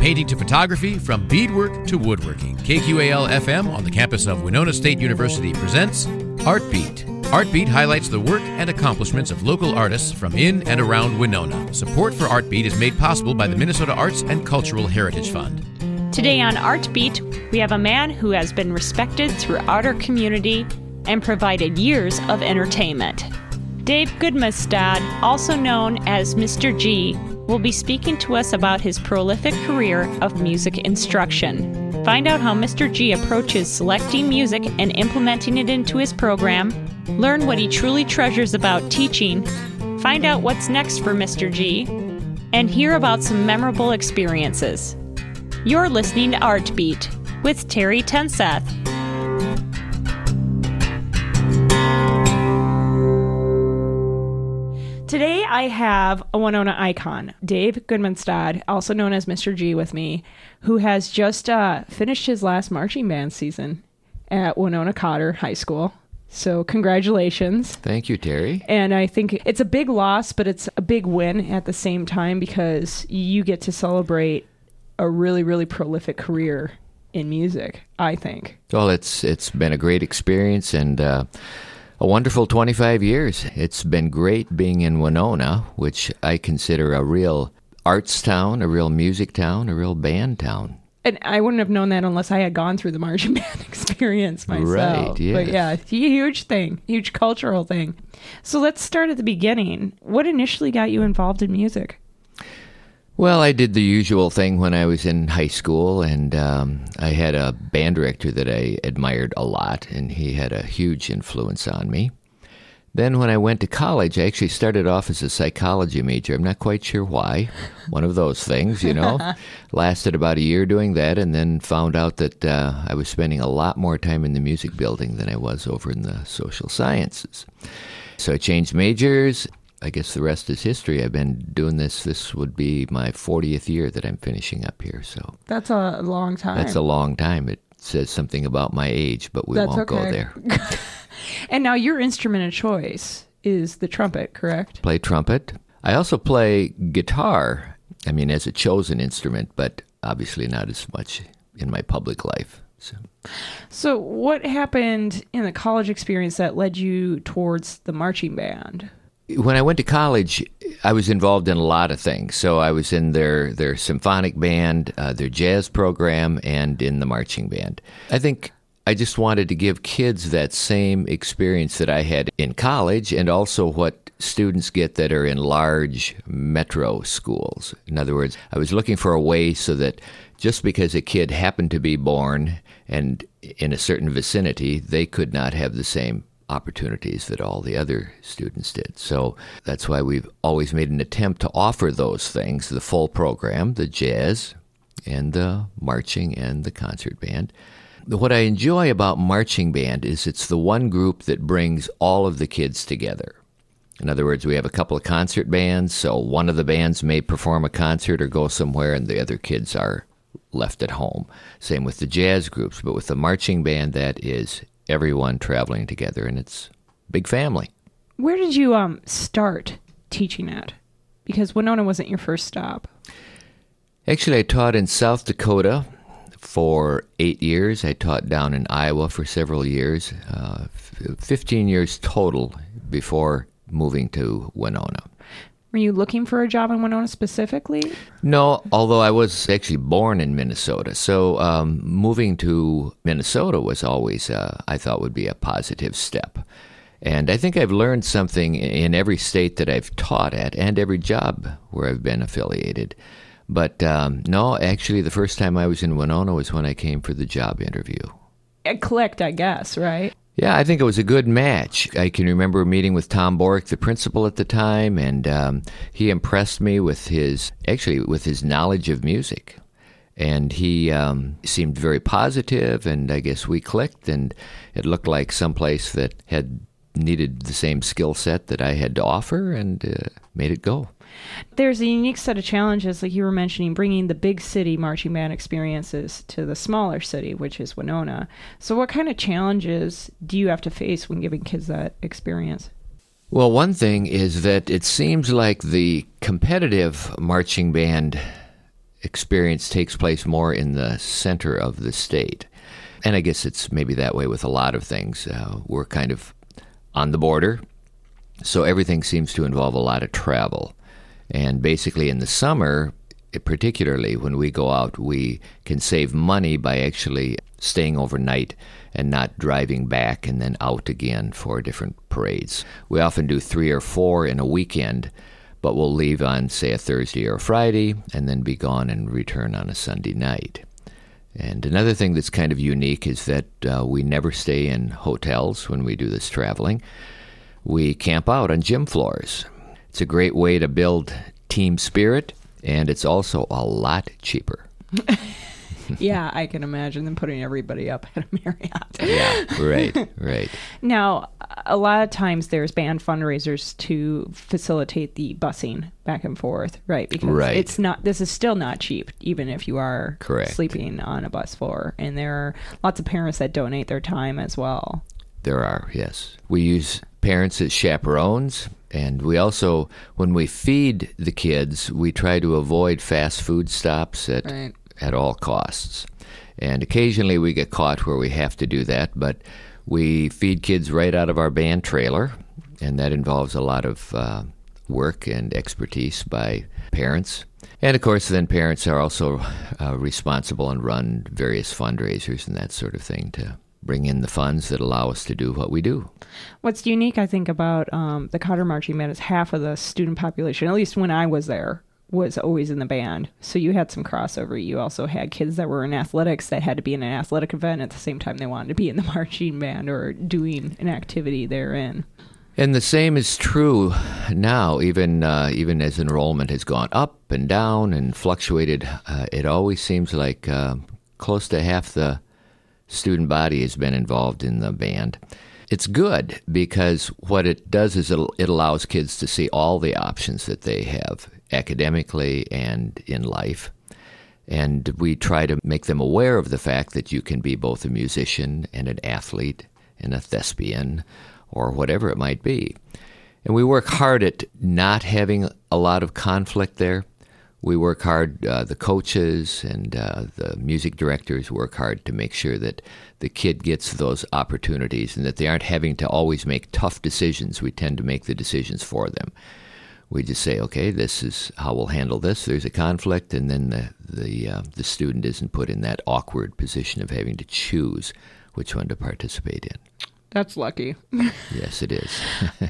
painting to photography, from beadwork to woodworking. KQAL-FM on the campus of Winona State University presents Artbeat. Artbeat highlights the work and accomplishments of local artists from in and around Winona. Support for Artbeat is made possible by the Minnesota Arts and Cultural Heritage Fund. Today on Artbeat, we have a man who has been respected throughout our community and provided years of entertainment. Dave Goodmanstad, also known as Mr. G, will be speaking to us about his prolific career of music instruction. Find out how Mr. G approaches selecting music and implementing it into his program. Learn what he truly treasures about teaching. Find out what's next for Mr. G. And hear about some memorable experiences. You're listening to Artbeat with Terry Tenseth. Today I have a Winona icon, Dave Goodmanstad, also known as Mr. G, with me, who has just finished his last marching band season at Winona Cotter High School. So congratulations. Thank you, Terry. And I think it's a big loss, but it's a big win at the same time because you get to celebrate a really, really prolific career in music, I think. Well, it's been a great experience and a wonderful 25 years. It's been great being in Winona, which I consider a real arts town, a real music town, a real band town. And I wouldn't have known that unless I had gone through the marching band experience myself. Right, yes. But yeah, it's a huge thing, huge cultural thing. So let's start at the beginning. What initially got you involved in music? Well, I did the usual thing when I was in high school, and I had a band director that I admired a lot, and he had a huge influence on me. Then when I went to college, I actually started off as a psychology major. I'm not quite sure why. One of those things, you know. Lasted about a year doing that, and then found out that I was spending a lot more time in the music building than I was over in the social sciences. So I changed majors. I guess the rest is history. I've been doing this. This would be my 40th year that I'm finishing up here. So that's a long time. That's a long time. It says something about my age, but we won't go there. And now your instrument of choice is the trumpet, correct? Play trumpet. I also play guitar. I mean, as a chosen instrument, but obviously not as much in my public life. So what happened in the college experience that led you towards the marching band? When I went to college, I was involved in a lot of things. So I was in their symphonic band, their jazz program, and in the marching band. I think I just wanted to give kids that same experience that I had in college and also what students get that are in large metro schools. In other words, I was looking for a way so that just because a kid happened to be born and in a certain vicinity, they could not have the same opportunities that all the other students did. So that's why we've always made an attempt to offer those things, the full program, the jazz and the marching and the concert band. What I enjoy about marching band is it's the one group that brings all of the kids together. In other words, we have a couple of concert bands, so one of the bands may perform a concert or go somewhere and the other kids are left at home. Same with the jazz groups, but with the marching band, that is everyone traveling together, and it's a big family. Where did you start teaching at? Because Winona wasn't your first stop. Actually, I taught in South Dakota for 8 years. I taught down in Iowa for several years, 15 years total before moving to Winona. Were you looking for a job in Winona specifically? No, although I was actually born in Minnesota. So moving to Minnesota was always, I thought, would be a positive step. And I think I've learned something in every state that I've taught at and every job where I've been affiliated. But no, actually, the first time I was in Winona was when I came for the job interview. It clicked, I guess, right? Yeah, I think it was a good match. I can remember meeting with Tom Borick, the principal at the time, and he impressed me with his knowledge of music. And he seemed very positive, and I guess we clicked, and it looked like someplace that had needed the same skill set that I had to offer, and made it go. There's a unique set of challenges, like you were mentioning, bringing the big city marching band experiences to the smaller city, which is Winona. So what kind of challenges do you have to face when giving kids that experience? Well, one thing is that it seems like the competitive marching band experience takes place more in the center of the state. And I guess it's maybe that way with a lot of things. We're kind of on the border, so everything seems to involve a lot of travel. And basically in the summer, particularly when we go out, we can save money by actually staying overnight and not driving back and then out again for different parades. We often do 3 or 4 in a weekend, but we'll leave on, say, a Thursday or a Friday and then be gone and return on a Sunday night. And another thing that's kind of unique is that we never stay in hotels when we do this traveling. We camp out on gym floors. It's a great way to build team spirit, and it's also a lot cheaper. Yeah, I can imagine them putting everybody up at a Marriott. Yeah, right. Now, a lot of times there's band fundraisers to facilitate the busing back and forth, right? Because this is still not cheap, even if you are sleeping on a bus floor. And there are lots of parents that donate their time as well. There are, yes. We use parents as chaperones, and we also, when we feed the kids, we try to avoid fast food stops at all costs. And occasionally we get caught where we have to do that, but we feed kids right out of our band trailer, and that involves a lot of work and expertise by parents. And of course, then parents are also responsible and run various fundraisers and that sort of thing to bring in the funds that allow us to do what we do. What's unique, I think, about the Cotter Marching Band is half of the student population, at least when I was there, was always in the band. So you had some crossover. You also had kids that were in athletics that had to be in an athletic event at the same time they wanted to be in the marching band or doing an activity therein. And the same is true now, even as enrollment has gone up and down and fluctuated. It always seems like close to half the student body has been involved in the band. It's good because what it does is it allows kids to see all the options that they have academically and in life. And we try to make them aware of the fact that you can be both a musician and an athlete and a thespian or whatever it might be. And we work hard at not having a lot of conflict there. We work hard, the coaches and the music directors work hard to make sure that the kid gets those opportunities and that they aren't having to always make tough decisions. We tend to make the decisions for them. We just say, okay, this is how we'll handle this. There's a conflict, and then the student isn't put in that awkward position of having to choose which one to participate in. That's lucky. Yes, it is.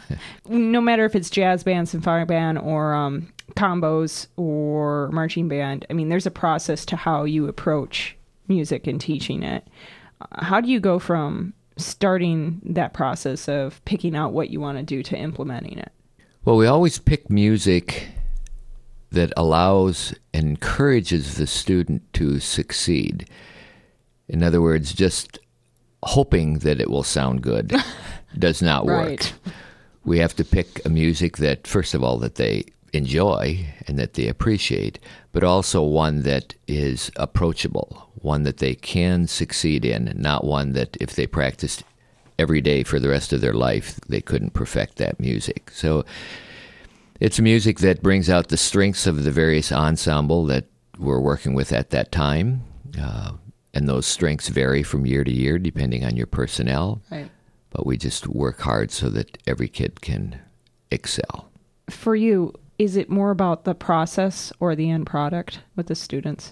No matter if it's jazz band, symphonic band, or combos or marching band, I mean, there's a process to how you approach music and teaching it. How do you go from starting that process of picking out what you want to do to implementing it? Well, we always pick music that allows and encourages the student to succeed. In other words, just hoping that it will sound good does not work. Right. We have to pick a music that, first of all, that they enjoy and that they appreciate, but also one that is approachable, one that they can succeed in, not one that if they practiced every day for the rest of their life, they couldn't perfect that music. So it's music that brings out the strengths of the various ensemble that we're working with at that time. And those strengths vary from year to year depending on your personnel. Right. But we just work hard so that every kid can excel. For you, is it more about the process or the end product with the students?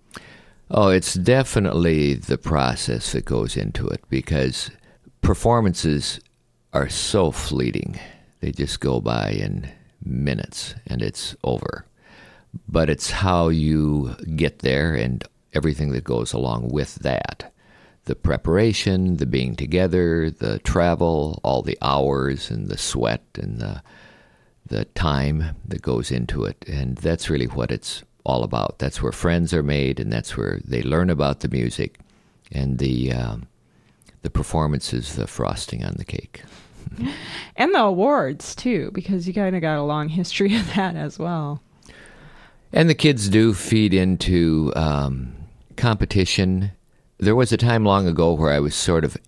Oh, it's definitely the process that goes into it because performances are so fleeting. They just go by in minutes and it's over. But it's how you get there and everything that goes along with that. The preparation, the being together, the travel, all the hours and the sweat and the time that goes into it. And that's really what it's all about. That's where friends are made, and that's where they learn about the music. And the performance is the frosting on the cake. And the awards, too, because you kind of got a long history of that as well. And the kids do feed into competition. There was a time long ago where I was sort of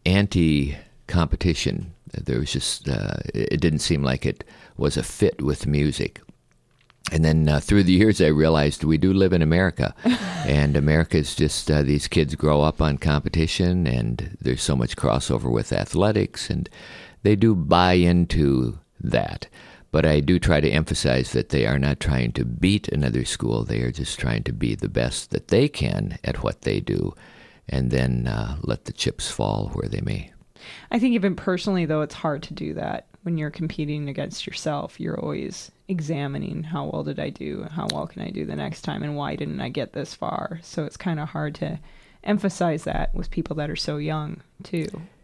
anti-competition. There was just, it didn't seem like it was a fit with music. And then through the years, I realized we do live in America. And America's just, these kids grow up on competition, and there's so much crossover with athletics, and they do buy into that. But I do try to emphasize that they are not trying to beat another school. They are just trying to be the best that they can at what they do, and then let the chips fall where they may. I think even personally, though, it's hard to do that. When you're competing against yourself, you're always examining how well did I do, how well can I do the next time, and why didn't I get this far? So it's kind of hard to emphasize that with people that are so young, too.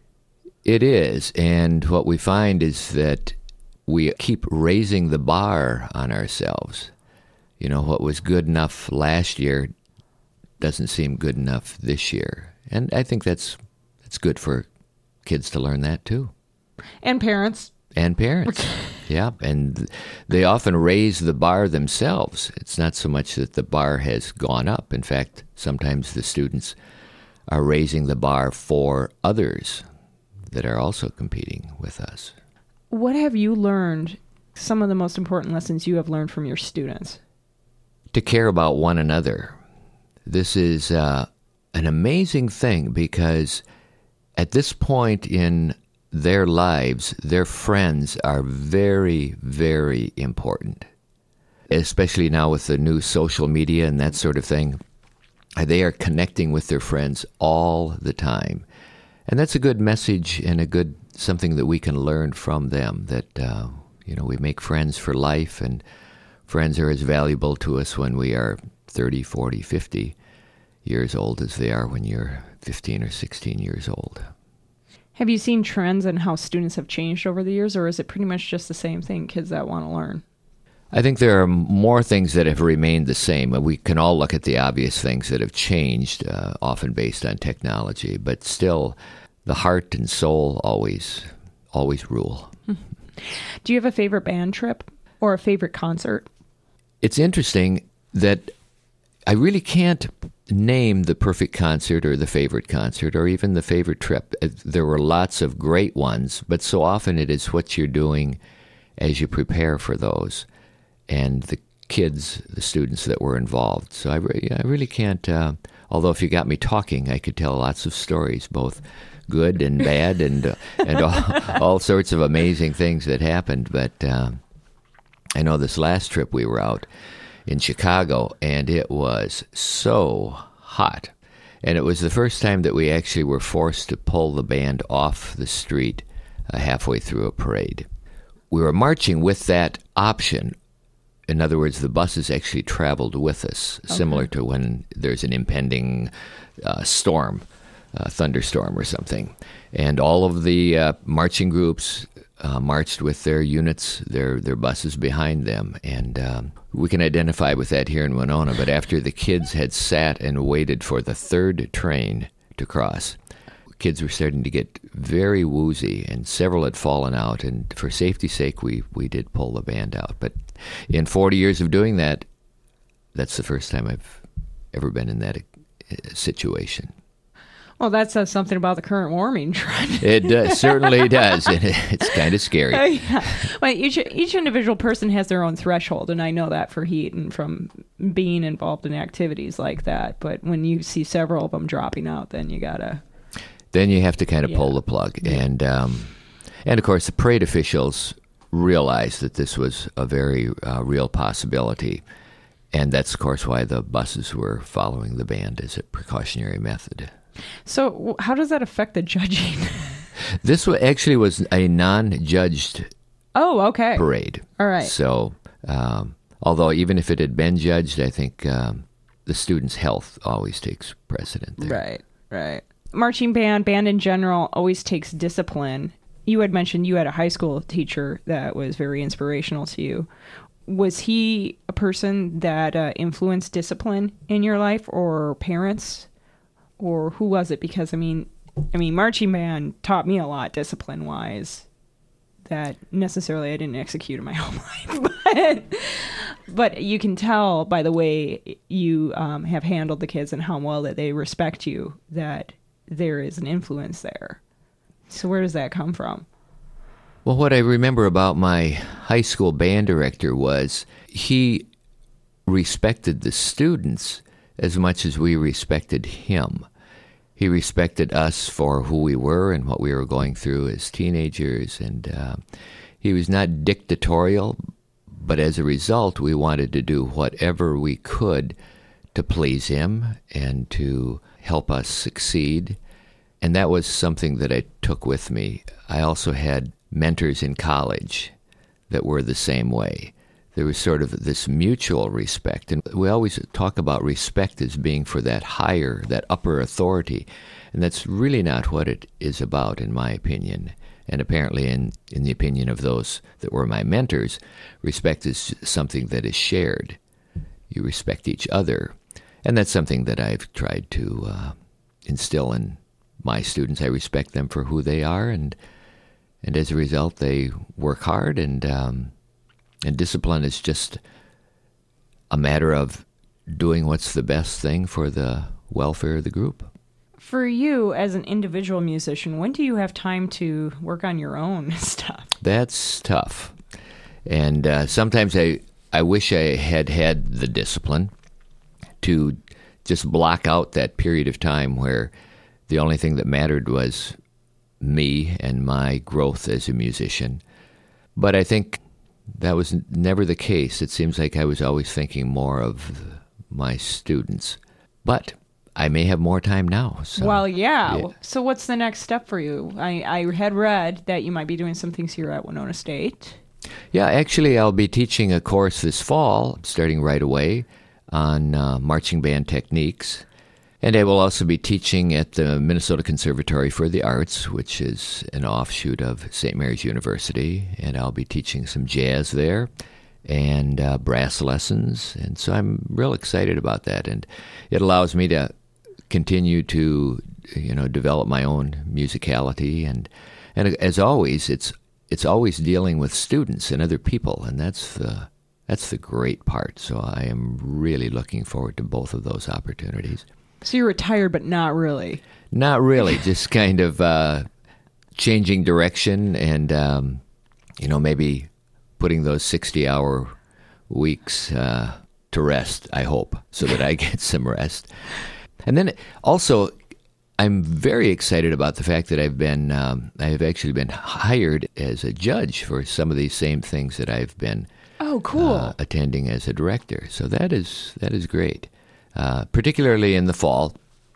It is, and what we find is that we keep raising the bar on ourselves. You know, what was good enough last year doesn't seem good enough this year. And I think that's good for kids to learn that, too. And parents. And parents, yeah. And they often raise the bar themselves. It's not so much that the bar has gone up. In fact, sometimes the students are raising the bar for others that are also competing with us. What have you learned, some of the most important lessons you have learned from your students? To care about one another. This is an amazing thing because at this point in their lives, their friends are very, very important, especially now with the new social media and that sort of thing. They are connecting with their friends all the time. And that's a good message and a good something that we can learn from them, that, we make friends for life, and friends are as valuable to us when we are 30, 40, 50 years old as they are when you're 15 or 16 years old. Have you seen trends in how students have changed over the years, or is it pretty much just the same thing, kids that want to learn? I think there are more things that have remained the same. We can all look at the obvious things that have changed, often based on technology, but still the heart and soul always rule. Do you have a favorite band trip or a favorite concert? It's interesting that I really can't name the perfect concert or the favorite concert or even the favorite trip. There were lots of great ones, but so often it is what you're doing as you prepare for those and the kids, the students that were involved. So I really can't, although if you got me talking, I could tell lots of stories, both good and bad and all sorts of amazing things that happened. But I know this last trip we were out in Chicago, and it was so hot. And it was the first time that we actually were forced to pull the band off the street halfway through a parade. We were marching with that option. In other words, the buses actually traveled with us, similar to when there's an impending storm, thunderstorm or something. And all of the marching groups marched with their units, their buses behind them. And we can identify with that here in Winona. But after the kids had sat and waited for the third train to cross, kids were starting to get very woozy, and several had fallen out. And for safety's sake, we did pull the band out. But in 40 years of doing that, that's the first time I've ever been in that situation. Well, that says something about the current warming trend. It certainly does. It's kind of scary. Yeah. Well, each individual person has their own threshold, and I know that for heat and from being involved in activities like that. But when you see several of them dropping out, then you gotta... Then you have to kind of pull the plug. Yeah. And of course, the parade officials realized that this was a very real possibility. And that's, of course, why the buses were following the band as a precautionary method. So how does that affect the judging? This actually was a non-judged parade. All right. So although even if it had been judged, I think the students' health always takes precedent there. Right. Marching band in general, always takes discipline. You had mentioned you had a high school teacher that was very inspirational to you. Was he a person that influenced discipline in your life, or parents? Or who was it? Because, I mean, marching band taught me a lot discipline-wise that necessarily I didn't execute in my own life. But you can tell by the way you have handled the kids and how well that they respect you that there is an influence there. So where does that come from? Well, what I remember about my high school band director was he respected the students as much as we respected him. He respected us for who we were and what we were going through as teenagers, and he was not dictatorial, but as a result, we wanted to do whatever we could to please him and to help us succeed. And that was something that I took with me. I also had mentors in college that were the same way. There was sort of this mutual respect. And we always talk about respect as being for that higher, that upper authority. And that's really not what it is about, in my opinion. And apparently in the opinion of those that were my mentors, respect is something that is shared. You respect each other. And that's something that I've tried to instill in my students. I respect them for who they are, and as a result, they work hard, and discipline is just a matter of doing what's the best thing for the welfare of the group. For you, as an individual musician, when do you have time to work on your own stuff? That's tough. And sometimes I wish I had the discipline to just block out that period of time where the only thing that mattered was me and my growth as a musician. But I think that was never the case. It seems like I was always thinking more of my students. But I may have more time now. So, well, yeah. So what's the next step for you? I had read that you might be doing some things here at Winona State. Yeah, actually, I'll be teaching a course this fall, starting right away, on marching band techniques. And I will also be teaching at the Minnesota Conservatory for the Arts, which is an offshoot of St. Mary's University. And I'll be teaching some jazz there and brass lessons. And so I'm real excited about that. And it allows me to continue to, develop my own musicality. And as always, it's always dealing with students and other people. And that's the great part. So I am really looking forward to both of those opportunities. So you're retired, but not really. Not really, just kind of changing direction and, maybe putting those 60-hour weeks to rest, I hope, so that I get some rest. And then also, I'm very excited about the fact that I have actually been hired as a judge for some of these same things that I've been attending as a director. So that is great. Particularly in the fall,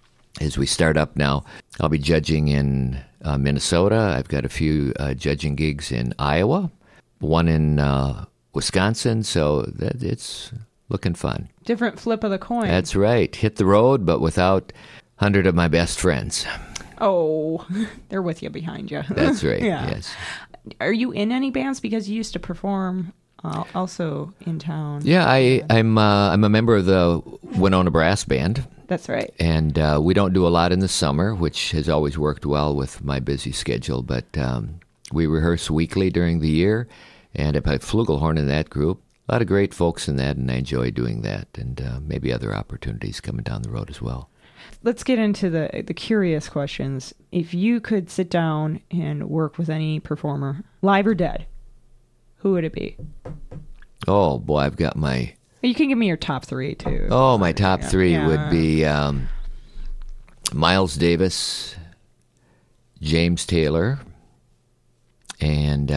as we start up now. I'll be judging in Minnesota. I've got a few judging gigs in Iowa, one in Wisconsin, so it's looking fun. Different flip of the coin. That's right. Hit the road, but without 100 of my best friends. Oh, they're with you, behind you. That's right, yeah. Yes. Are you in any bands? Because you used to perform also in town. Yeah, I'm a member of the Winona Brass Band. That's right. And we don't do a lot in the summer, which has always worked well with my busy schedule. But we rehearse weekly during the year, and I play flugelhorn in that group. A lot of great folks in that, and I enjoy doing that. And maybe other opportunities coming down the road as well. Let's get into the curious questions. If you could sit down and work with any performer, live or dead, who would it be? Oh, boy, I've got my... You can give me your top three, too. Oh, my top three would be Miles Davis, James Taylor, and...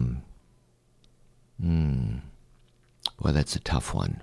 well, that's a tough one.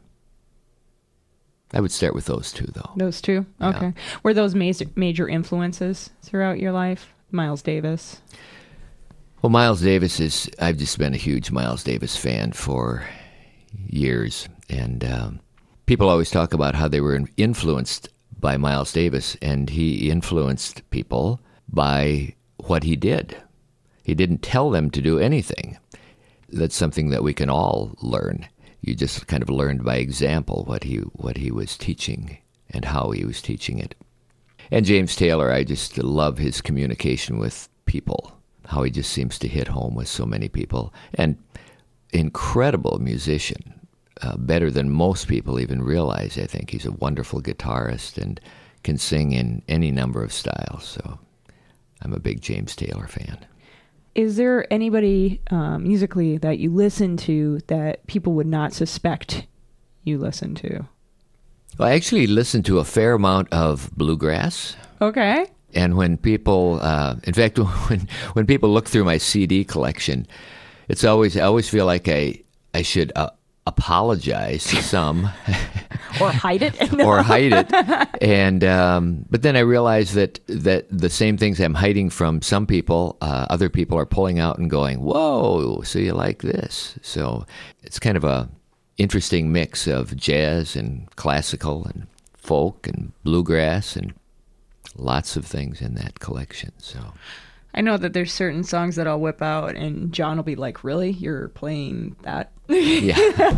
I would start with those two, though. Those two? Okay. Yeah. Were those major influences throughout your life? Miles Davis? Well, Miles Davis I've just been a huge Miles Davis fan for years. And people always talk about how they were influenced by Miles Davis, and he influenced people by what he did. He didn't tell them to do anything. That's something that we can all learn. You just kind of learned by example what he was teaching and how he was teaching it. And James Taylor, I just love his communication with people, how he just seems to hit home with so many people. And incredible musician, better than most people even realize, I think. He's a wonderful guitarist and can sing in any number of styles. So I'm a big James Taylor fan. Is there anybody musically that you listen to that people would not suspect you listen to? Well, I actually listen to a fair amount of bluegrass. Okay. And when people, in fact, when people look through my CD collection, I always feel like I should apologize to some, or hide it, or hide it. And but then I realize that the same things I'm hiding from some people, other people are pulling out and going, "Whoa! So you like this?" So it's kind of a interesting mix of jazz and classical and folk and bluegrass and lots of things in that collection. So I know that there's certain songs that I'll whip out and John will be like, "Really? You're playing that?" Yeah.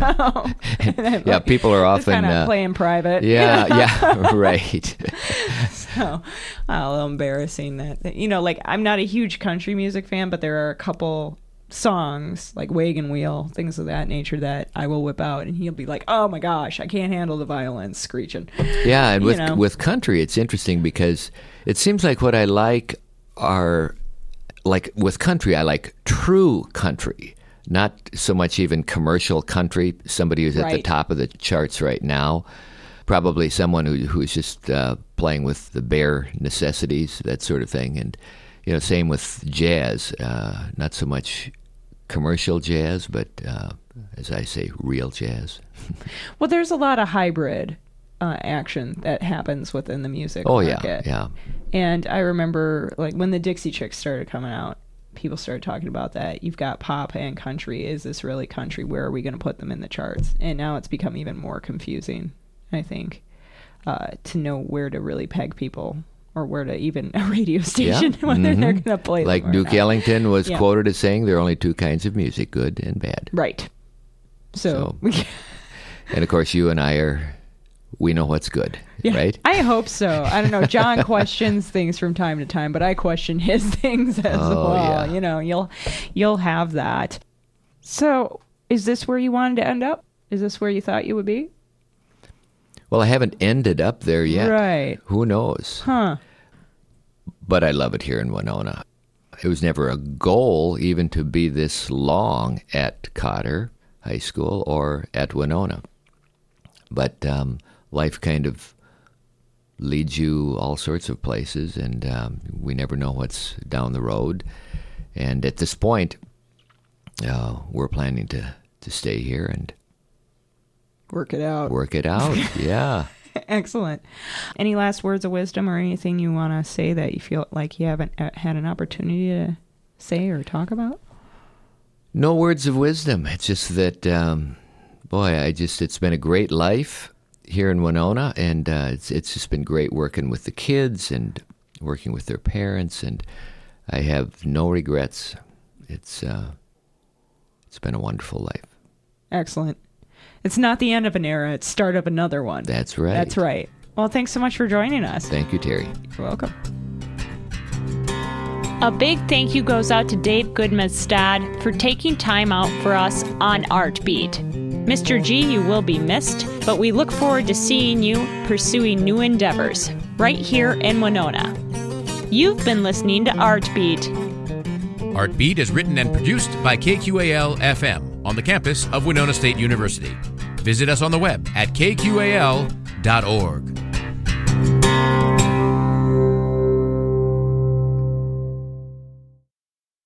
Yeah, like, people are often kind of playing private. Yeah, right. So a little embarrassing that, like, I'm not a huge country music fan, but there are a couple songs like Wagon Wheel, things of that nature that I will whip out and he'll be like, "Oh my gosh, I can't handle the violins screeching." Yeah, and with country it's interesting because it seems like what I like are, like with country, I like true country, not so much even commercial country, somebody who's at the top of the charts right now, probably someone who's just playing with the bare necessities, that sort of thing. And same with jazz, not so much commercial jazz, but as I say, real jazz. Well, there's a lot of hybrid action that happens within the music market. Yeah. And I remember, like, when the Dixie Chicks started coming out, people started talking about that. You've got pop and country. Is this really country? Where are we going to put them in the charts? And now it's become even more confusing, I think, to know where to really peg people, or where to even a radio station, whether they're going to play like them or Duke not. Ellington was quoted as saying there are only two kinds of music, good and bad. Right. So and of course you and I we know what's good, right? I hope so. I don't know. John questions things from time to time, but I question his things as well. Yeah. You'll have that. So is this where you wanted to end up? Is this where you thought you would be? Well, I haven't ended up there yet. Right. Who knows? Huh. But I love it here in Winona. It was never a goal even to be this long at Cotter High School or at Winona. But life kind of leads you all sorts of places, and we never know what's down the road. And at this point, we're planning to stay here and work it out. Yeah. Excellent. Any last words of wisdom or anything you want to say that you feel like you haven't had an opportunity to say or talk about? No words of wisdom. It's just that, it's been a great life here in Winona, and it's just been great working with the kids and working with their parents, and I have no regrets. It's been a wonderful life. Excellent. It's not the end of an era, it's start of another one. That's right. That's right. Well, thanks so much for joining us. Thank you, Terry. You're welcome. A big thank you goes out to Dave Goodmestad for taking time out for us on Artbeat. Mr. G, you will be missed, but we look forward to seeing you pursuing new endeavors right here in Winona. You've been listening to Artbeat. Artbeat is written and produced by KQAL-FM on the campus of Winona State University. Visit us on the web at kqal.org.